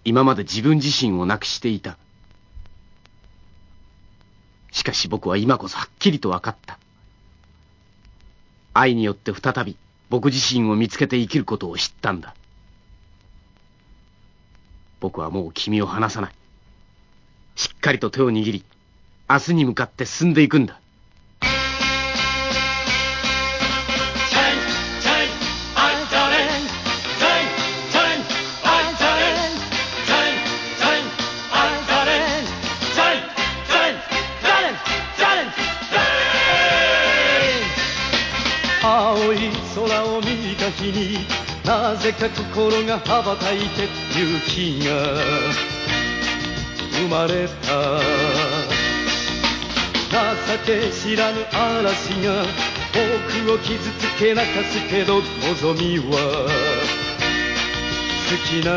今まで自分自身をなくしていた。しかし僕は今こそはっきりと分かった。愛によって再び僕自身を見つけて生きることを知ったんだ。僕はもう君を離さない。しっかりと手を握り、明日に向かって進んでいくんだ。 青い空を見た日になぜか心が羽ばたいて勇気が生まれた。情け知らぬ嵐が僕を傷つけ泣かすけど望みは好きな